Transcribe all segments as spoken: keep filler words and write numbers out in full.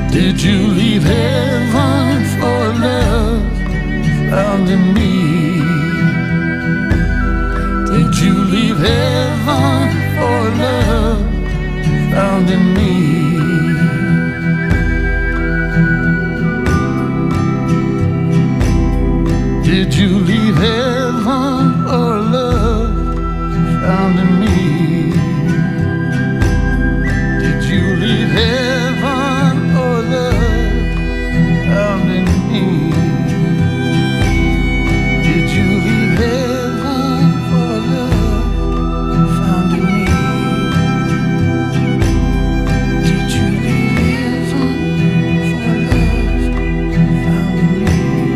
Did you leave heaven for love found in me? Did you leave heaven for love found in me? Did you leave heaven for love found in me? Did you leave heaven for love found in me? Did you leave heaven for love found in me? Did you leave heaven for love found in me?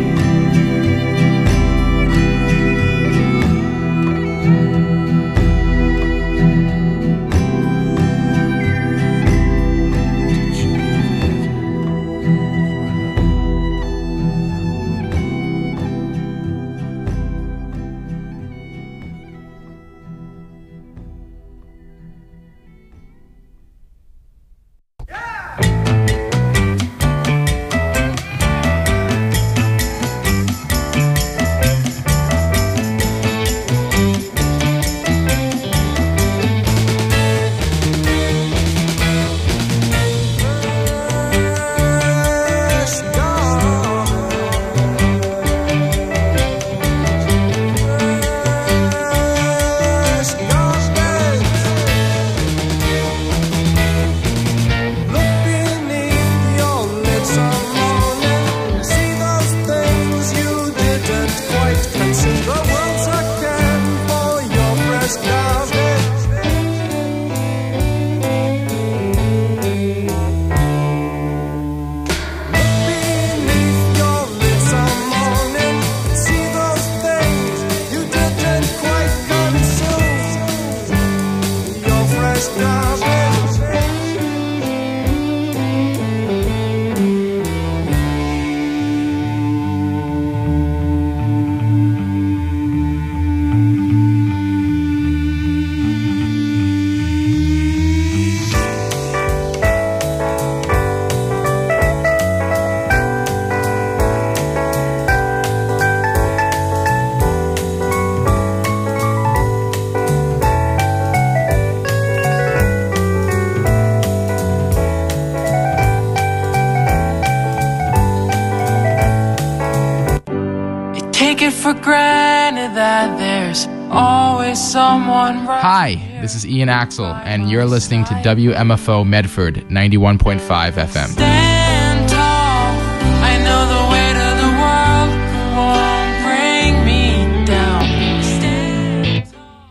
For granted that there's always someone right. Hi, this is Ian Axel, and you're listening to W M F O Medford ninety-one point five F M. Stand tall. I know the weight of the world won't bring me down. Stand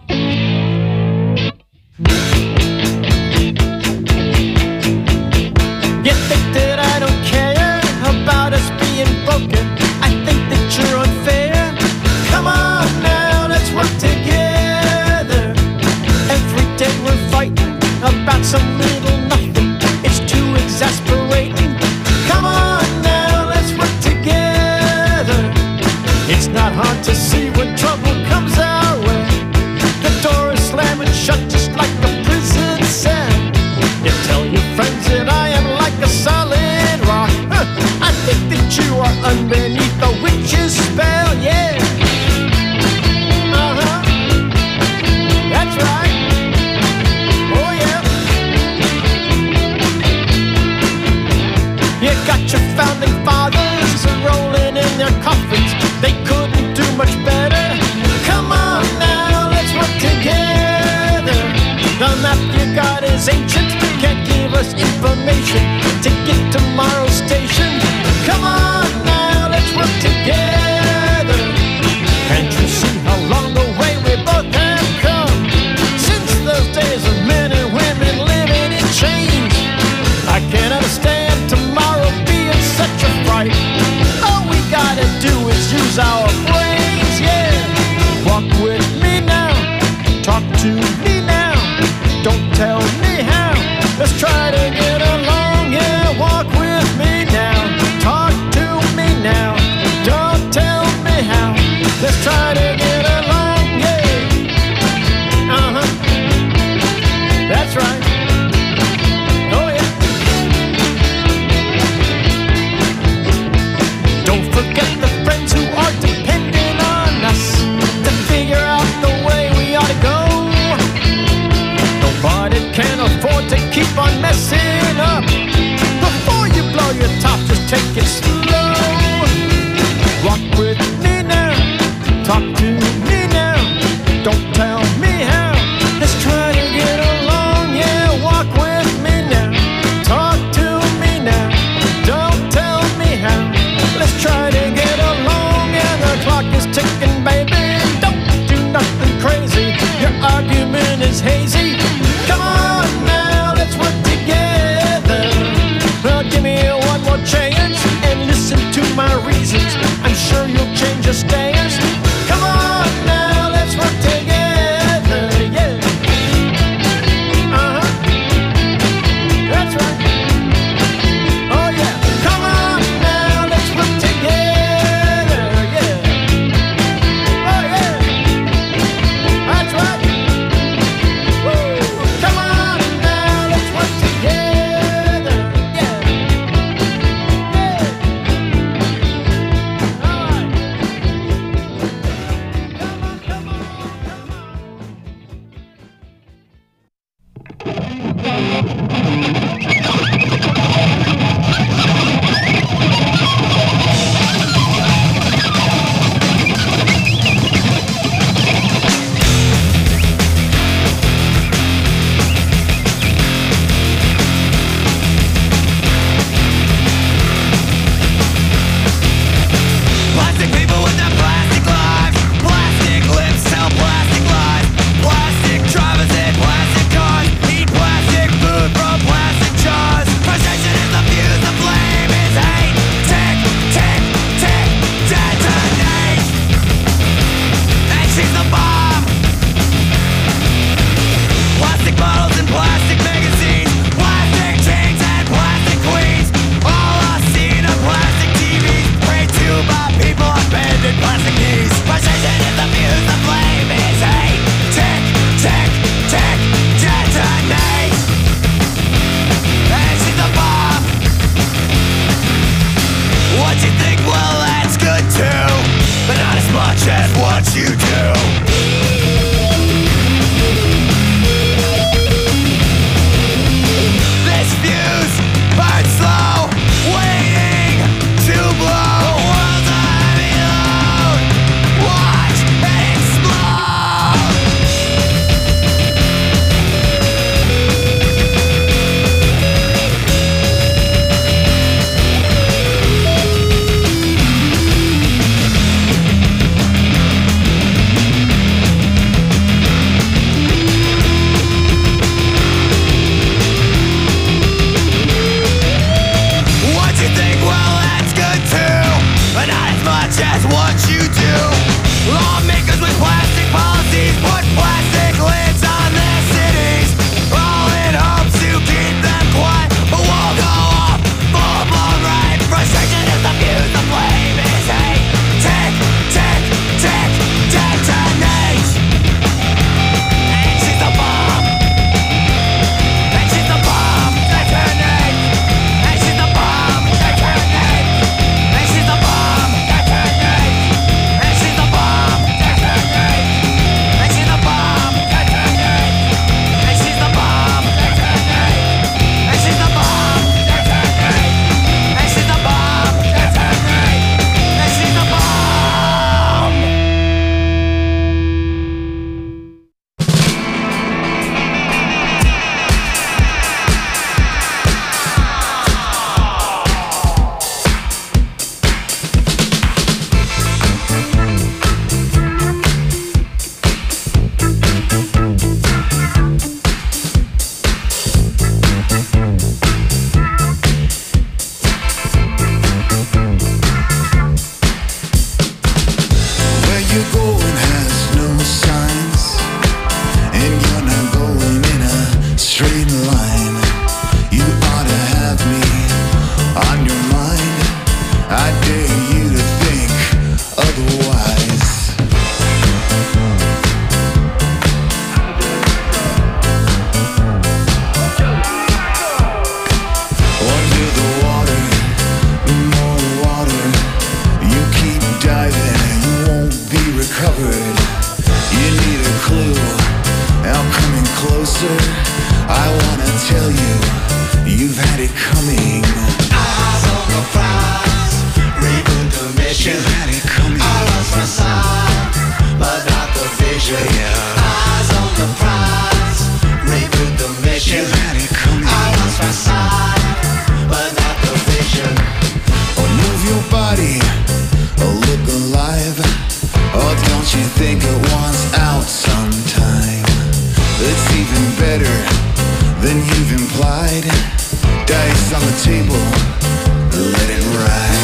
You think that I don't care about us being broken? I think that you're unfair. Come on now, let's work together. Every day we're fighting about some little nothing. It's too exasperating. Come on now, let's work together. It's not hard to see when trouble comes our way. The door is slamming shut just like a prison cell. You tell your friends that I am like a solid rock. Huh. I think that you are underneath the witch's spell, yeah. Founding fathers are rolling in their coffins. They couldn't do much better. Come on now, let's work together. The map you got is ancient, can't give us information to get to tomorrow's station. Come on now, let's work together. Can't you see how long the way we both have come? Since those days of men and women living in chains, I can't understand tomorrow being such a fright. All we gotta do is use our brains, yeah. Walk with me now, talk to me now. Don't tell me how, let's try to get along, yeah. let it ride.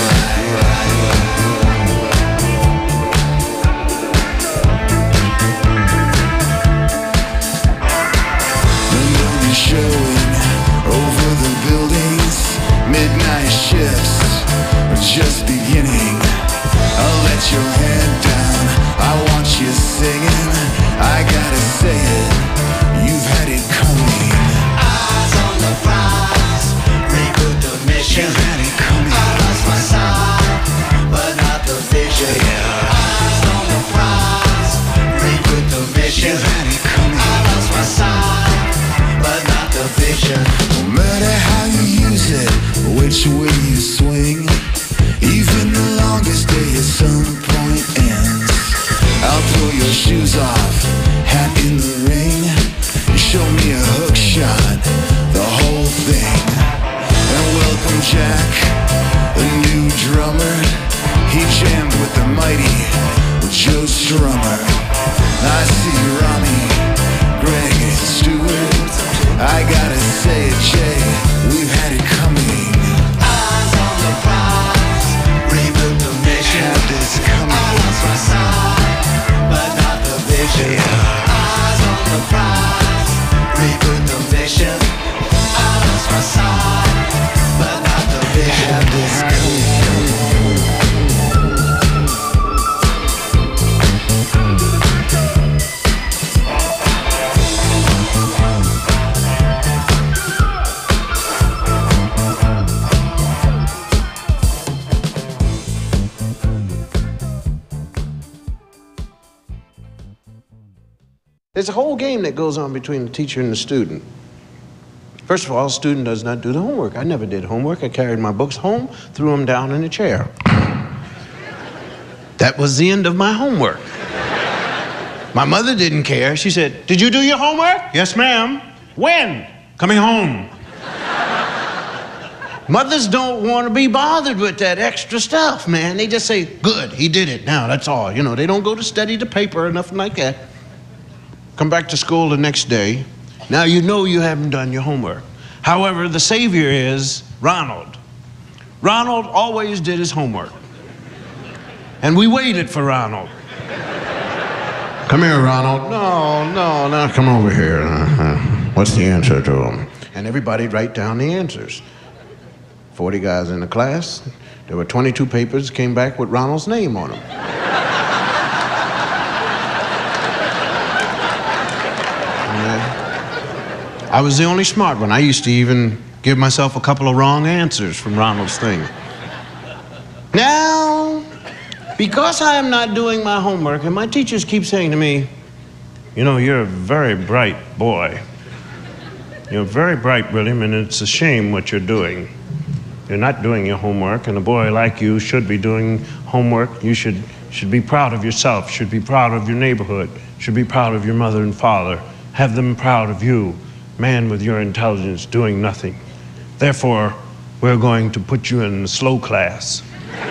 The moon is showing over the buildings. Midnight shifts are just beginning. I'll let your head down, I want you singing. I gotta say it, you've had it coming. Eyes on the prize, reboot the mission. You've had it coming. I lost my sight, but not the vision. Yeah. Eyes on the prize, reboot the mission. You've had it coming. I lost my sight, but not the vision. No matter how you use it, which way you swing, even the longest day at some point ends. I'll throw your shoes off, hat in the ring. You show me a hook shot, the whole thing. And welcome Jack, the new drummer. He jammed with the mighty Joe Strummer. I see Ronnie, Greg, and Stewart. I gotta say it, Jay, we've had it coming. Eyes on the prize, reboot the mission. Had this coming. I lost my sight, but not the vision. Yeah. Eyes on the prize, reboot the mission. I lost my sight, but not the vision. Had this coming. There's a whole game that goes on between the teacher and the student. First of all, the student does not do the homework. I never did homework. I carried my books home, threw them down in a chair. That was the end of my homework. My mother didn't care. She said, "Did you do your homework?" "Yes, ma'am." "When?" "Coming home." Mothers don't want to be bothered with that extra stuff, man. They just say, "Good, he did it. Now, that's all." You know, they don't go to study the paper or nothing like that. Come back to school the next day. Now you know you haven't done your homework. However, the savior is Ronald. Ronald always did his homework. And we waited for Ronald. "Come here, Ronald." "No, no, no, come over here. Uh-huh. What's the answer to them?" And everybody write down the answers. forty guys in the class. There were twenty-two papers came back with Ronald's name on them. I was the only smart one. I used to even give myself a couple of wrong answers from Ronald's thing. Now, because I am not doing my homework, and my teachers keep saying to me, "You know, you're a very bright boy. You're very bright, William, and it's a shame what you're doing. You're not doing your homework, and a boy like you should be doing homework. You should, should be proud of yourself, should be proud of your neighborhood, should be proud of your mother and father. Have them proud of you. Man with your intelligence doing nothing. Therefore, we're going to put you in the slow class."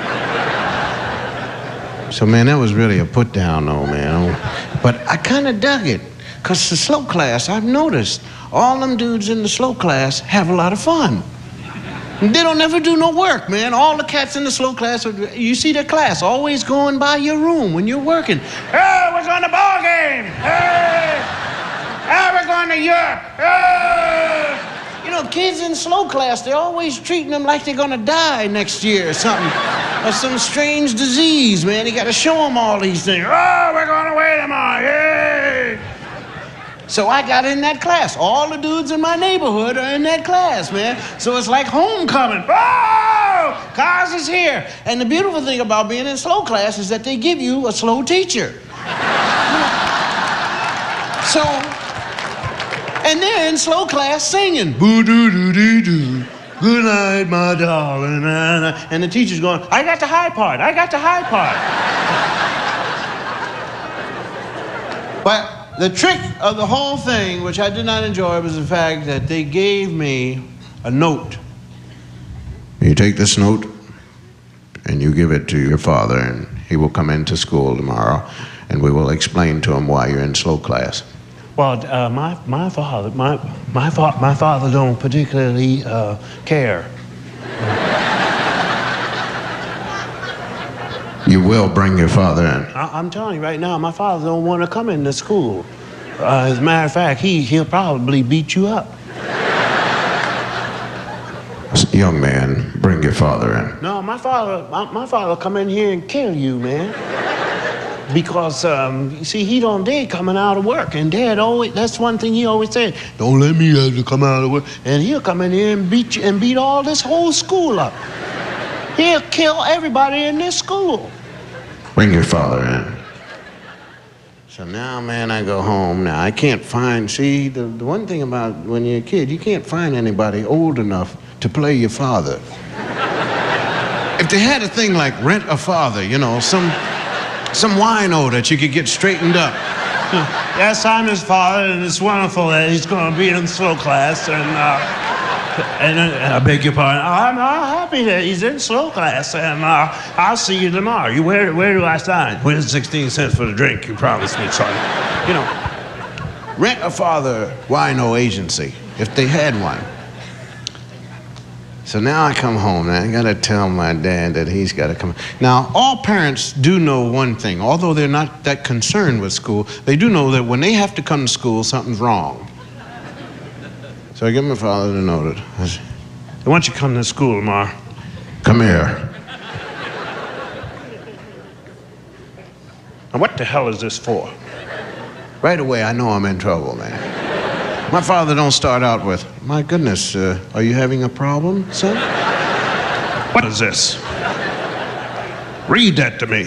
So, man, that was really a put down, though, man. But I kind of dug it, because the slow class, I've noticed, all them dudes in the slow class have a lot of fun. And they don't ever do no work, man. All the cats in the slow class, you see their class always going by your room when you're working. "Hey, we're going to ball game. Hey! Hey, we're going to Europe. Hey!" You know, kids in slow class, they're always treating them like they're going to die next year or something. Or some strange disease, man. You got to show them all these things. "Oh, we're going away tomorrow. Yay!" So I got in that class. All the dudes in my neighborhood are in that class, man. So it's like homecoming. Oh, Cars is here. And the beautiful thing about being in slow class is that they give you a slow teacher. So, and they're in slow class singing. "Boo-doo-doo-doo-doo. Good night, my darling." And the teacher's going, "I got the high part. I got the high part." But the trick of the whole thing, which I did not enjoy, was the fact that they gave me a note. "You take this note and you give it to your father, and he will come into school tomorrow, and we will explain to him why you're in slow class." Well, uh, my my father, my my fa- my father don't particularly uh, care. You will bring your father in. I- I'm telling you right now, my father don't want to come into school. Uh, as a matter of fact, he, he'll probably beat you up. Young man, bring your father in. No, my father, my, my father come in here and kill you, man. Because, um, you see, he don't dare coming out of work. And Dad always, that's one thing he always said, don't let me have to come out of work. And he'll come in here and beat you and beat all this whole school up. He'll kill everybody in this school. Bring your father in. So now, man, I go home. Now, I can't find, see, the, the one thing about when you're a kid, you can't find anybody old enough to play your father. If they had a thing like Rent a Father, you know, some... Some wino that you could get straightened up. Yes, I'm his father, and it's wonderful that he's going to be in slow class. And, uh, and uh, I beg your pardon. I'm uh, happy that he's in slow class, and uh, I'll see you tomorrow. You where? Where do I sign? Where's sixteen cents for the drink? You promised me, son. You know, Rent a Father wino agency, if they had one. So now I come home, and I gotta tell my dad that he's gotta come. Now, all parents do know one thing. Although they're not that concerned with school, they do know that when they have to come to school, something's wrong. So I get my father to note it. I say, Why don't you come to school tomorrow? come here. Now, what the hell is this for? Right away, I know I'm in trouble, man. My father don't start out with, my goodness, uh, are you having a problem, son? What is this? Read that to me.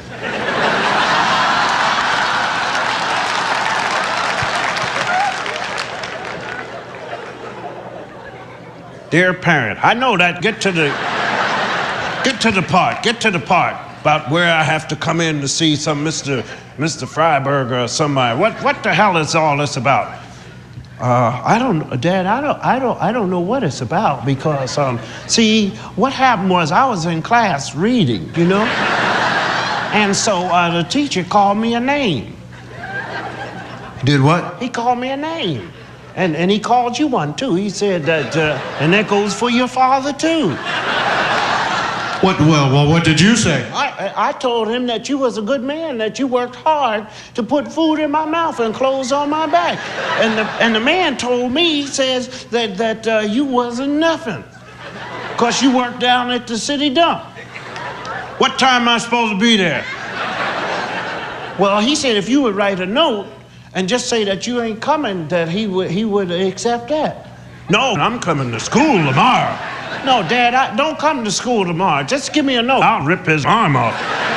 Dear parent, I know that. Get to the, get to the part. Get to the part about where I have to come in to see some Mister Mister Freiberger or somebody. What what the hell is all this about? Uh, I don't, Dad. I don't, I don't, I don't know what it's about because, um, see, what happened was I was in class reading, you know, and so uh, the teacher called me a name. Did what? He called me a name, and and he called you one too. He said that, uh, and that goes for your father too. What, well, well, what did you say? I, I told him that you was a good man, that you worked hard to put food in my mouth and clothes on my back. And the, and the man told me, he says, that, that uh, you wasn't nothing because you worked down at the city dump. What time am I supposed to be there? Well, he said if you would write a note and just say that you ain't coming, that he would, he would accept that. No, I'm coming to school tomorrow. No, Dad, I, don't come to school tomorrow. Just give me a note. I'll rip his arm off.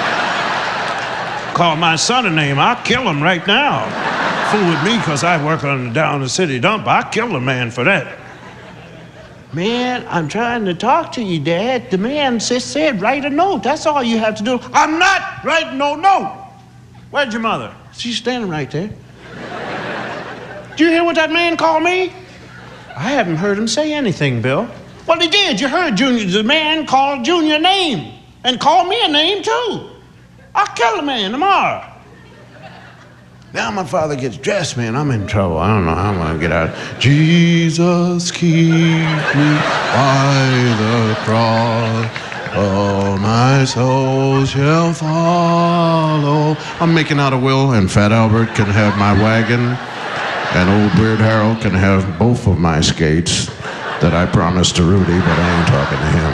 Call my son a name. I'll kill him right now. Fool with me because I work on down the city dump. I'll kill a man for that. Man, I'm trying to talk to you, Dad. The man just said write a note. That's all you have to do. I'm not writing no note. Where's your mother? She's standing right there. Did you hear what that man called me? I haven't heard him say anything, Bill. Well, he did. You heard Junior. The man called Junior a name and called me a name, too. I'll kill the man tomorrow. Now my father gets dressed, man. I'm in trouble. I don't know how I'm going to get out. Jesus, keep me by the cross. All my soul shall follow. I'm making out a will, and Fat Albert can have my wagon, and Old Weird Harold can have both of my skates that I promised to Rudy, but I ain't talking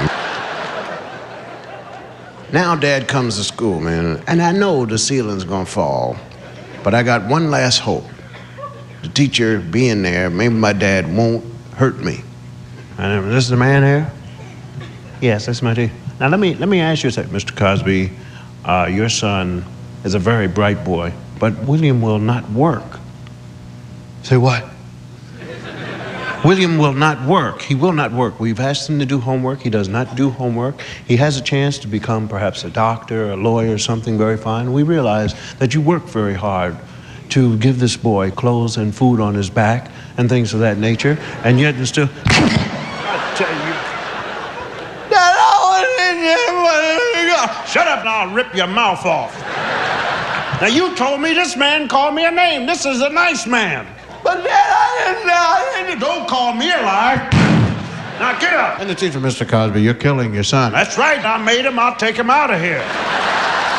to him. Now Dad comes to school, man, and I know the ceiling's gonna fall, but I got one last hope. The teacher being there, maybe my dad won't hurt me. And this is the man here? Yes, that's my teacher. Now let me let me ask you something, Mister Cosby. Uh, your son is a very bright boy, but William will not work. Say what? William will not work. He will not work. We've asked him to do homework. He does not do homework. He has a chance to become perhaps a doctor, a lawyer, something very fine. We realize that you work very hard to give this boy clothes and food on his back and things of that nature, and yet and still... I tell you... Shut up and I'll rip your mouth off. Now you told me this man called me a name. This is a nice man. But Dad, I didn't know. I didn't. Don't call me a liar. Now get up. And the teacher, Mister Cosby, you're killing your son. That's right. I made him. I'll take him out of here.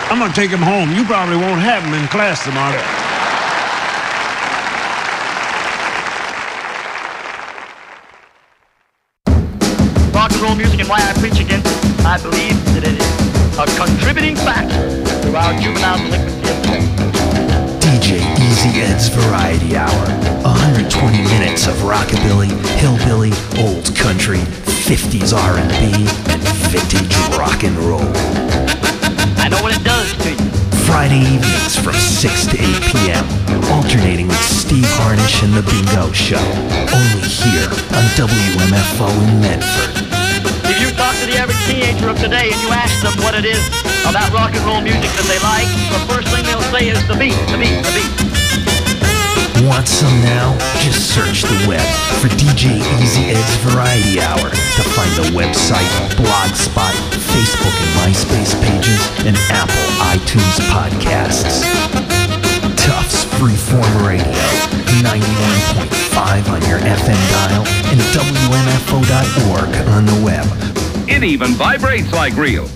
I'm gonna take him home. You probably won't have him in class tomorrow. Rock and roll music and why I preach against it, I believe that it is a contributing factor to our juvenile delinquency epidemic. D J Easy Ed's Variety Hour. one hundred twenty minutes of rockabilly, hillbilly, old country, fifties R and B, and vintage rock and roll. I know what it does to you. Friday evenings from six to eight p.m. Alternating with Steve Harnish and The Bingo Show. Only here on W M F O in Medford. If you talk to the average teenager of today and you ask them what it is about rock and roll music that they like, the first thing they'll say is the beat, the beat, the beat. Want some now? Just search the web for D J Easy Ed's Variety Hour to find the website, Blogspot, Facebook and MySpace pages, and Apple iTunes podcasts. Tufts Freeform Radio, ninety-one point five on your F M dial, and W M F O dot org on the web. It even vibrates like real.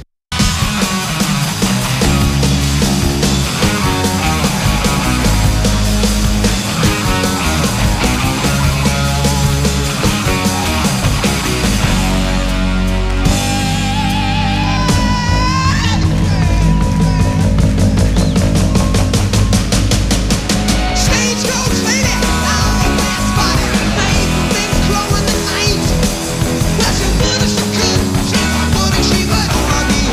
She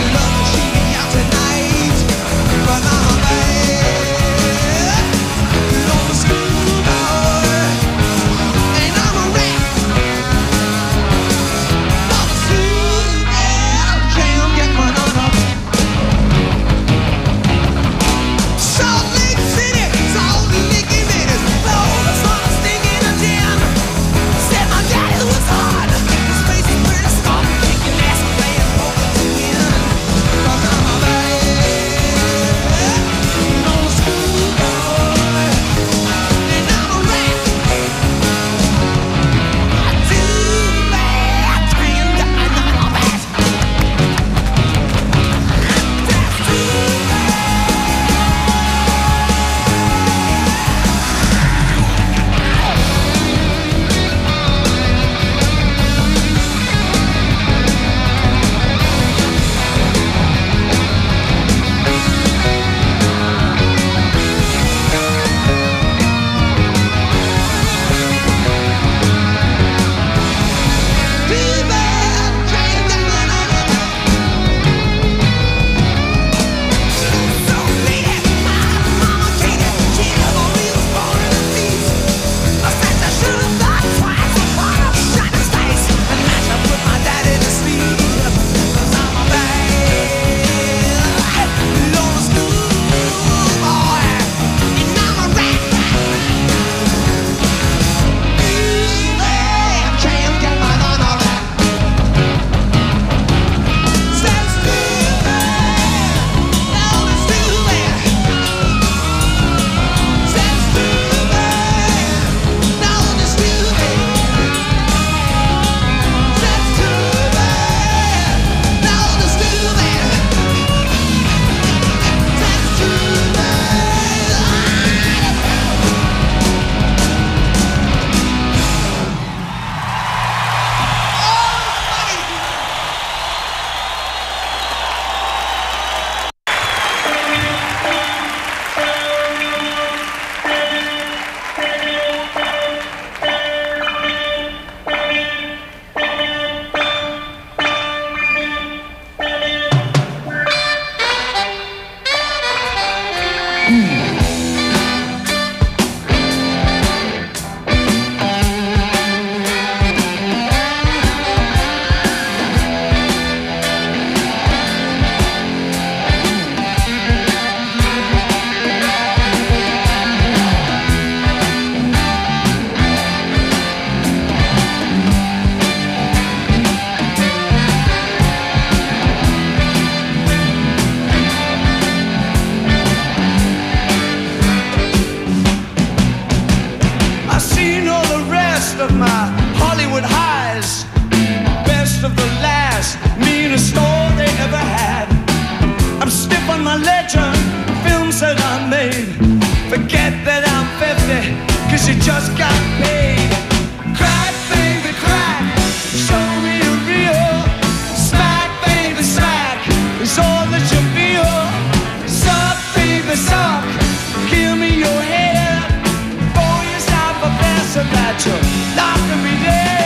she just got paid. Crack, baby, crack, show me a real. Smack, baby, smack, is all that you feel. Suck, baby, suck, give me your head. Before you stop professing that you're knocking me dead.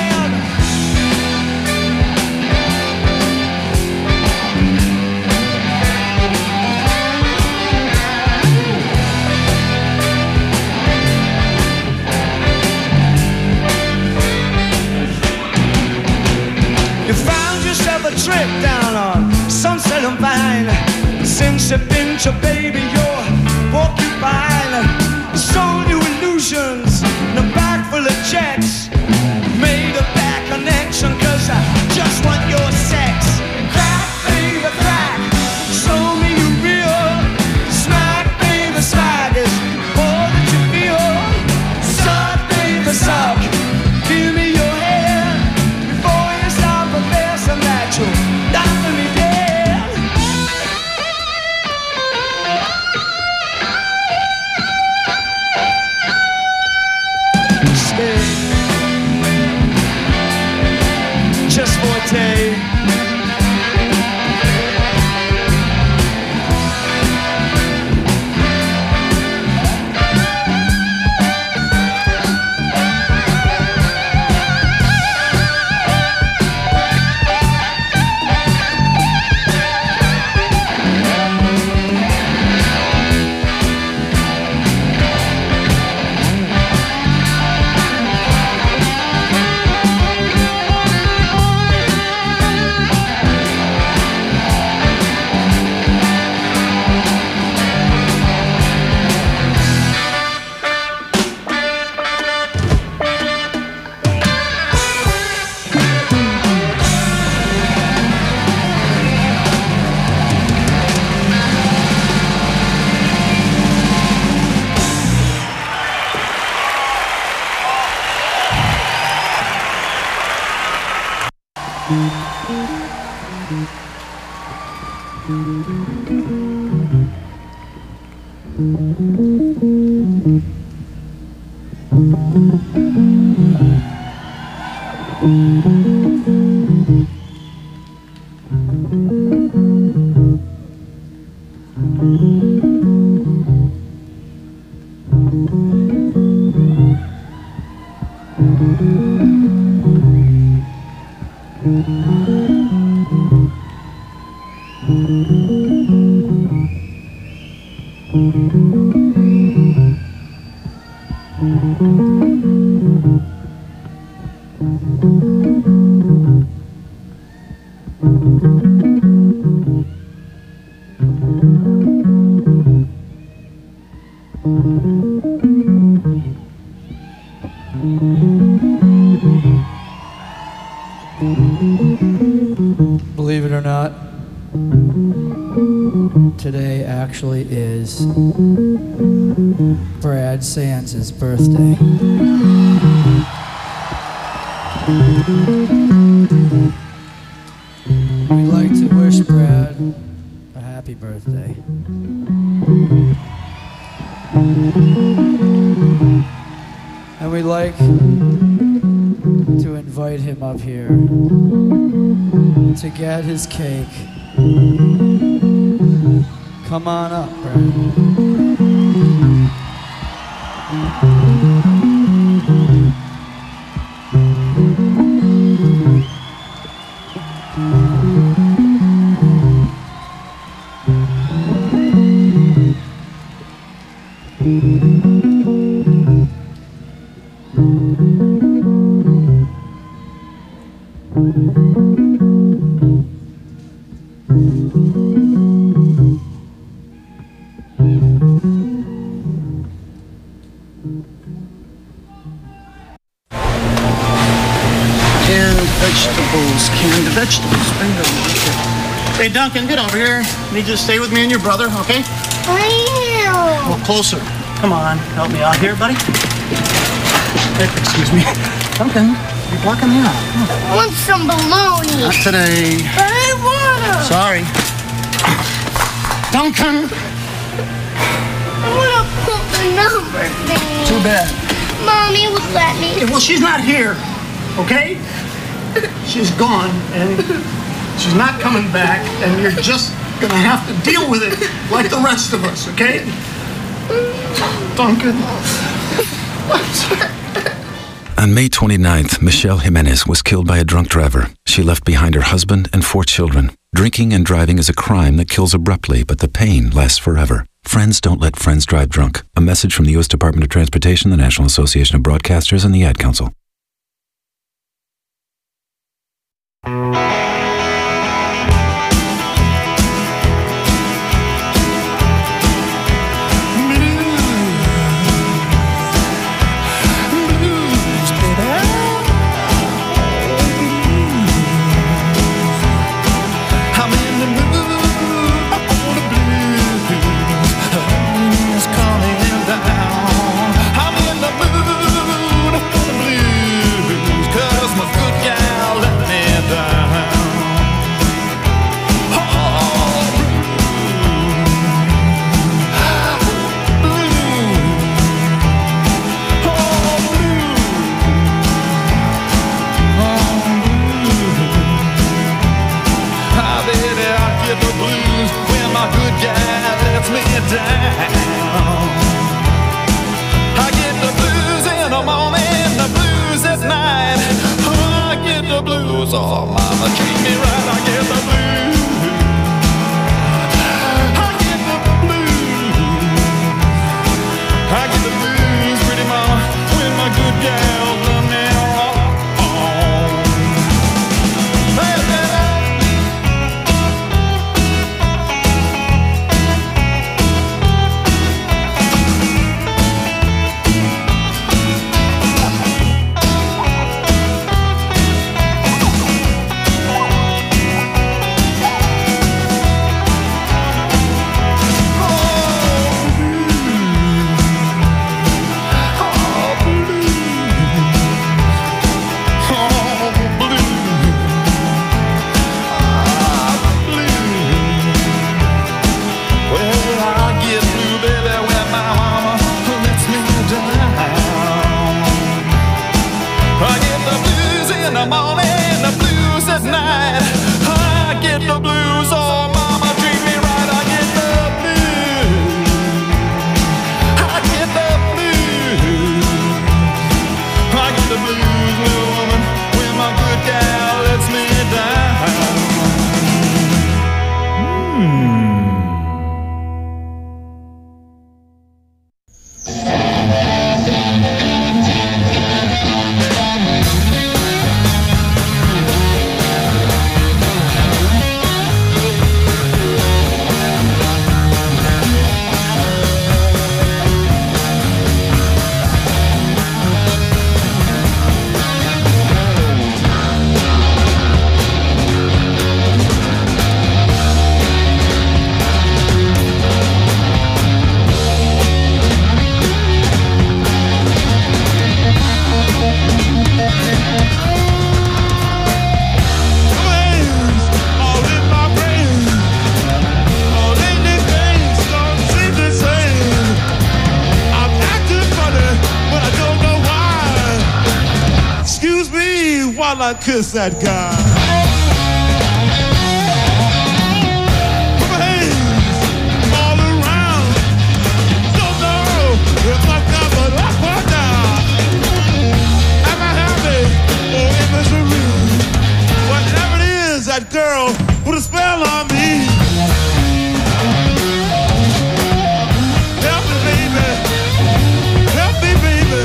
You found yourself a trip down on Sunset and Vine. Since you've been to baby, you're porcupine. Sold you illusions in a bag full of checks. Made a bad connection cause I just want your sex. Crack, baby, crack, show me you real. Smack, baby, smack is all that you feel. Suck, baby, suck, give me your hand before you stop professing that you're knocking me dead. Stay just for a day. Believe it or not, today actually is Brad Sands' birthday. We'd like to wish Brad a happy birthday. And we'd like to invite him up here to get his cake. Come on up, Brad. Vegetables, canned vegetables. Bingo. Hey, Duncan, get over here. Need you to stay with me and your brother, okay? I am. Well, closer. Come on, help me out here, buddy. Hey, excuse me. Duncan, you're blocking me out. I want some bologna. Not today. But I want them. Sorry. Duncan. I want to put the number thing. Too bad. Mommy would let me. Yeah, well, she's not here, okay? She's gone, and she's not coming back, and you're just gonna have to deal with it like the rest of us, okay? Duncan. On May twenty-ninth, Michelle Jimenez was killed by a drunk driver. She left behind her husband and four children. Drinking and driving is a crime that kills abruptly, but the pain lasts forever. Friends don't let friends drive drunk. A message from the U S Department of Transportation, the National Association of Broadcasters, and the Ad Council. Oh, mama, treat me right, I get the blues. I get the blues. I get the blues, pretty mama, when my good gal done me wrong. Hey, I kiss that guy. Put my hands all around. Don't know if I'm coming up or down. Am I happy or in misery? Whatever it is, that girl put a spell on me. Help me, baby. Help me, baby.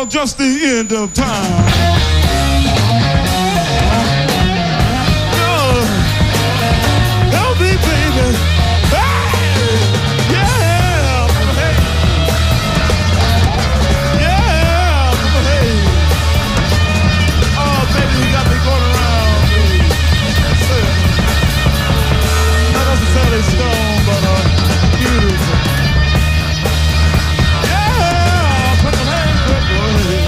called Just the End of Time. Oh, help me, baby. Hey, yeah, hey, yeah, hey. Oh, baby, you got me going around. Not necessarily stone, but uh, beautiful. Yeah, put your hands up, go ahead.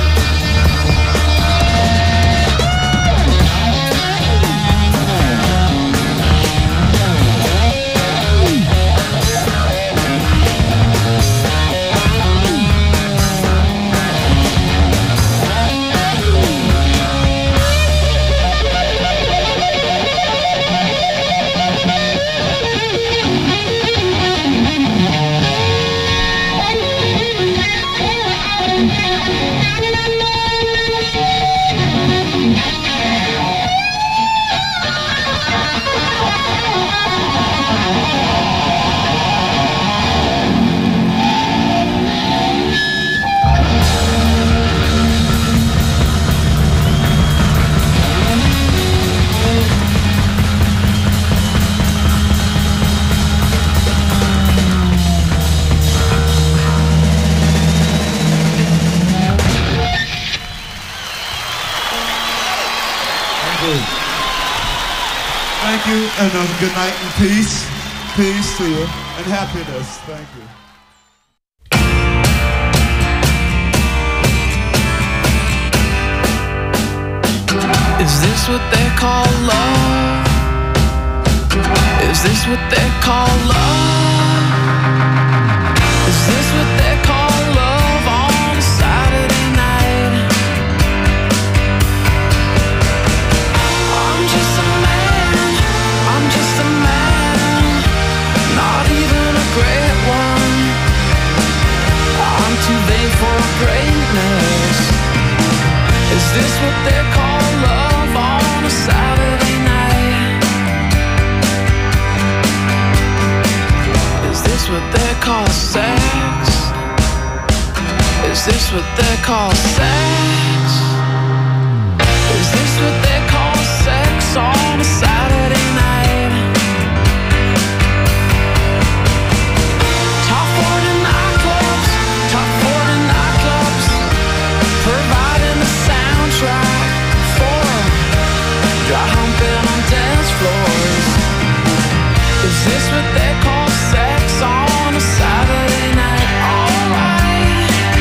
Thank you, and uh, good night and peace. Peace to you, and happiness. Thank you. Is this what they call love? Is this what they call love? Is this what they call love on a Saturday night? I'm just a man, I'm just a man, not even a great one. I'm too vain for greatness. Is this what they call love on a Saturday night? Is this what they call sex? Is this what they call sex? Is this what they call sex on a Saturday night? Top forty nightclubs, top forty nightclubs, providing the soundtrack for dry humping on dance floors. Is this what they call sex on a Saturday night? Alright.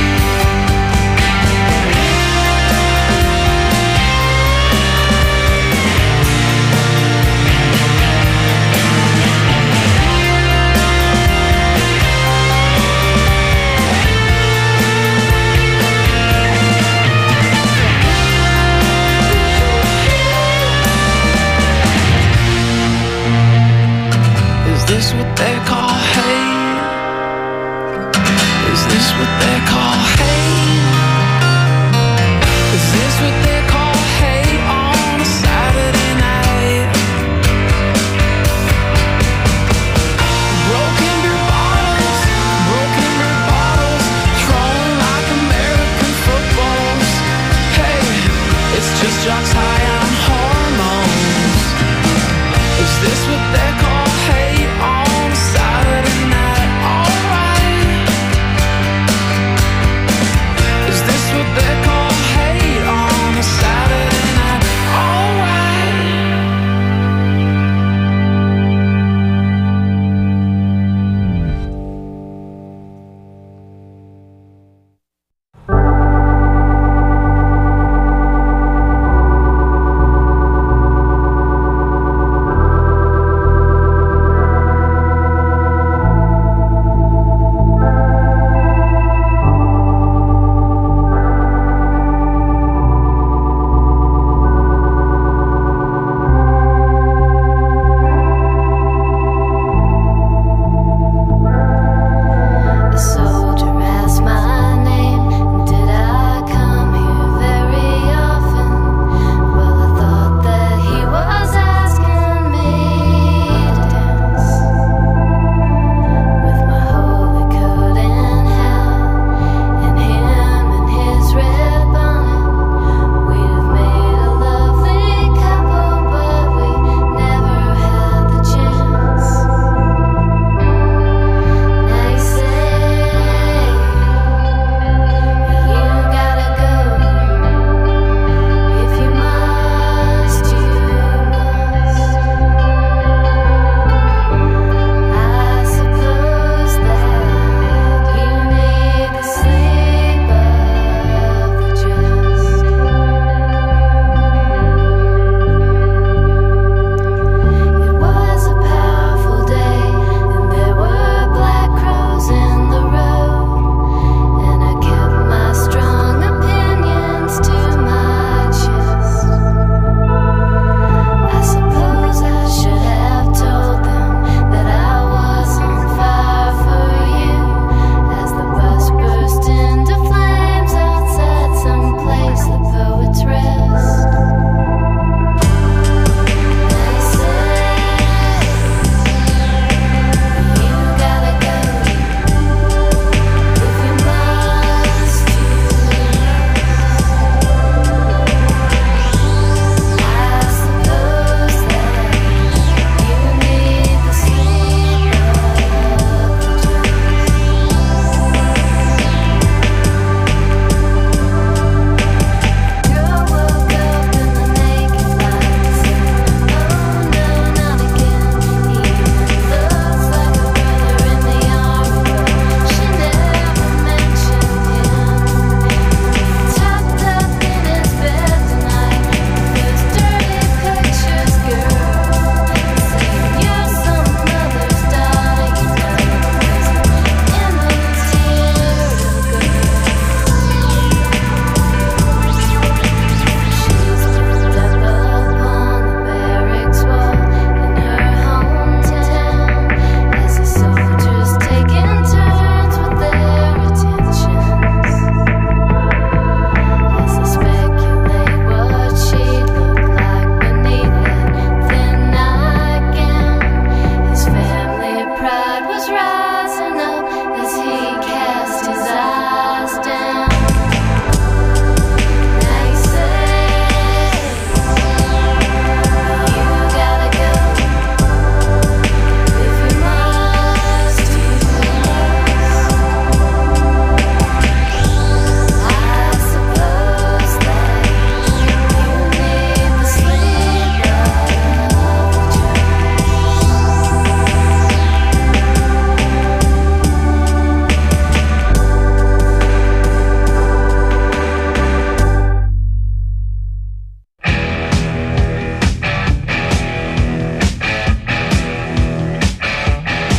Is this what they call hate? Is this what they call hate? Is this what they call hate on a Saturday night? Broken beer bottles, broken beer bottles, thrown like American footballs. Hey, it's just jocks high on hormones. Is this what they call hate on a Saturday night? Alright. Is this what they call hate on a Saturday night? Alright.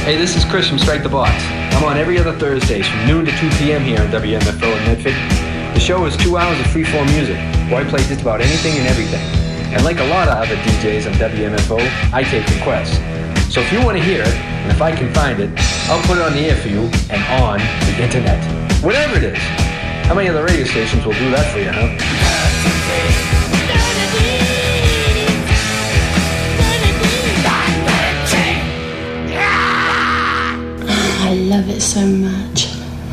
Hey, this is Chris from Strike the Box. I'm on every other Thursdays from noon to two p.m. here on W M F O in Medford. The show is two hours of freeform music, where I play just about anything and everything. And like a lot of other D Js on W M F O, I take requests. So if you want to hear it, and if I can find it, I'll put it on the air for you and on the internet. Whatever it is. How many other radio stations will do that for you, huh? I love it so much.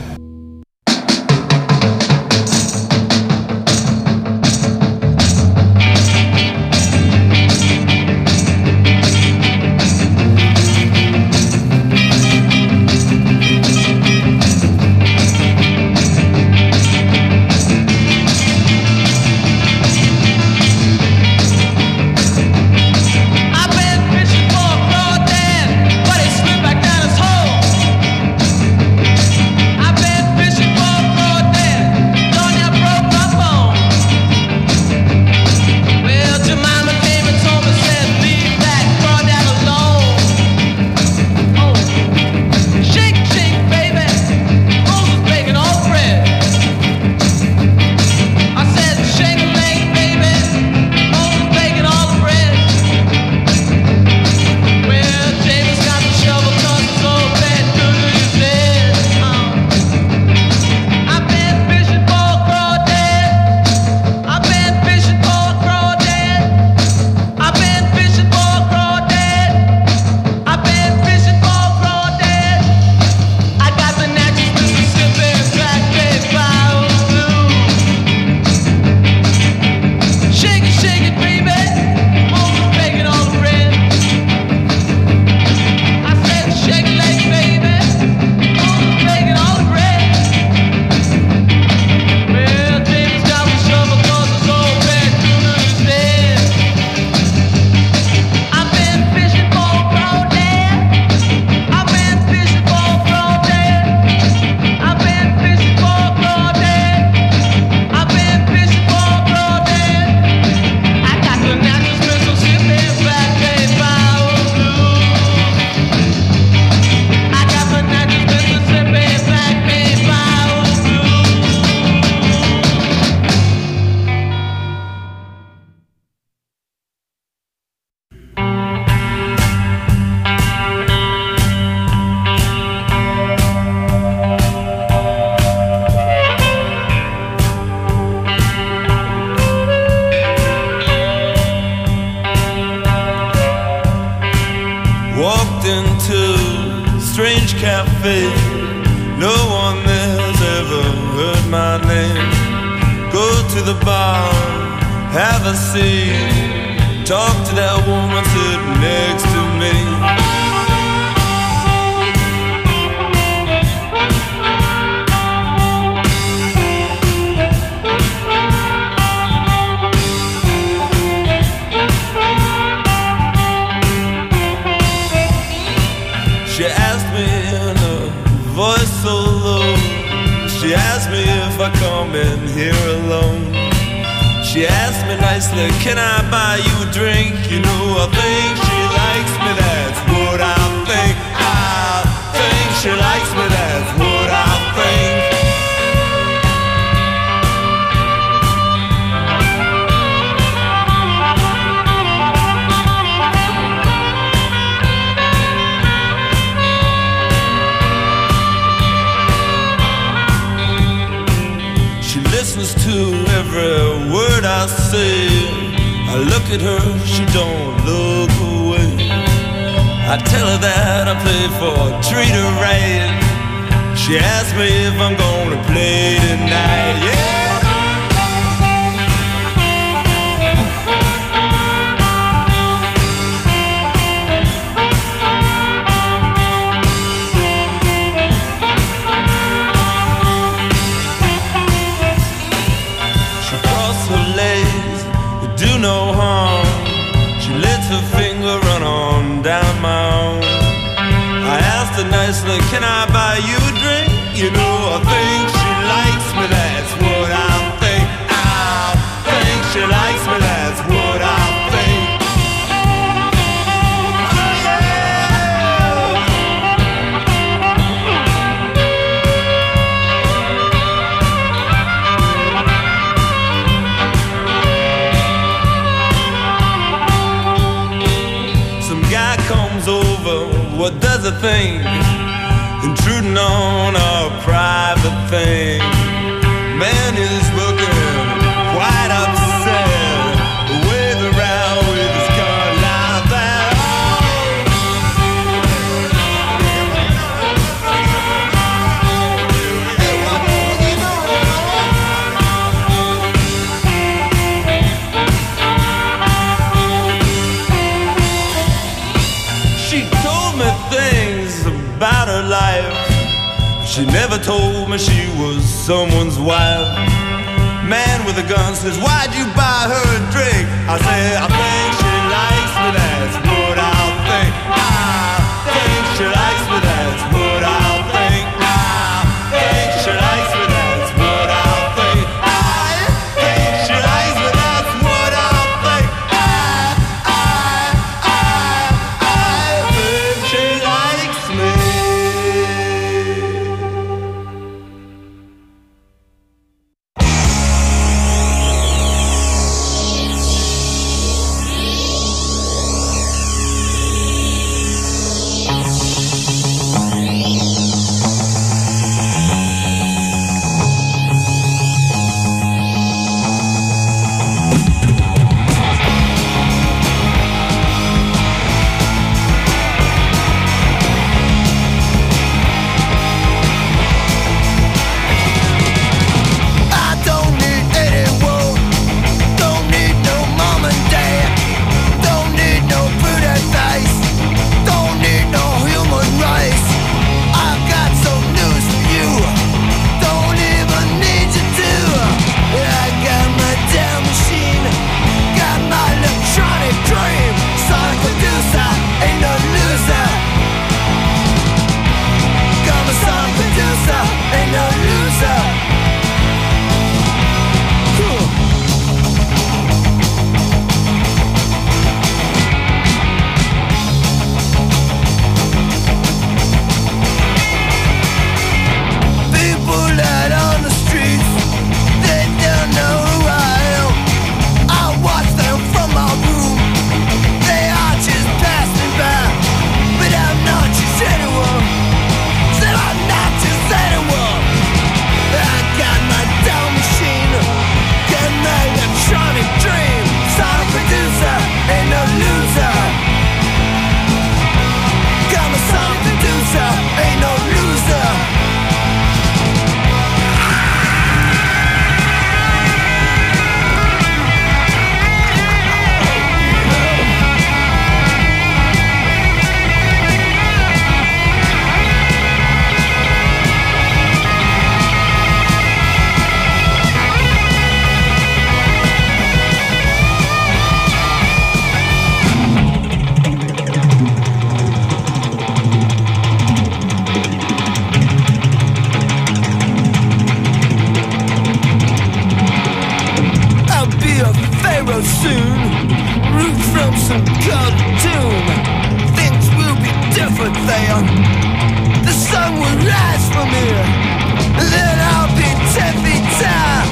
Walked into a strange cafe. No one there's ever heard my name. Go to the bar, have a seat, talk to that woman sitting next to me. She asked me in a voice so low. She asked me if I come in here alone. She asked me nicely, can I buy you a drink? You know, I think she likes me, that's what I think. I think she likes me, that's what I think. Listens to every word I say. I look at her, she don't look away. I tell her that I play for treat her right. She asks me if I'm gonna play tonight. Yeah. Do no harm. She lets her finger run on down my arm. I asked her nicely, can I buy you a drink? You know, I think she likes me, that's what I think. I think she likes me, that's what I think. Oh yeah. think, intruding on our private thing. Man is looking quite upset, wave around with his gun like that. She told me things about her life. She never told me she was someone's wife. Man with a gun says, why'd you buy her a drink? I say, I think she likes me, that's what I think. I think she likes me, that's what I think. I think she likes me, that's what I think. I think she likes me, that's what I think. I, I, I, I think she likes me. I don't need anyone, don't need no mom and dad, don't need no food advice, don't need no human rights. I got some news for you, don't even need you to. I got my damn machine, got my electronic dream. Sonic producer, ain't no loser. Got my sonic producer, ain't no loser. People out on the streets, they don't know who I am. I watch them from my room, they are just passing by. But I'm not just anyone, said I'm not just anyone. I got my dumb machine, got my electronic dream. Sonic producer, ain't no loser. Got my sonic producer, ain't no loser. I'll be a pharaoh soon, root from some cartoon. Things will be different there. The sun will rise from here, then I'll be ten feet high.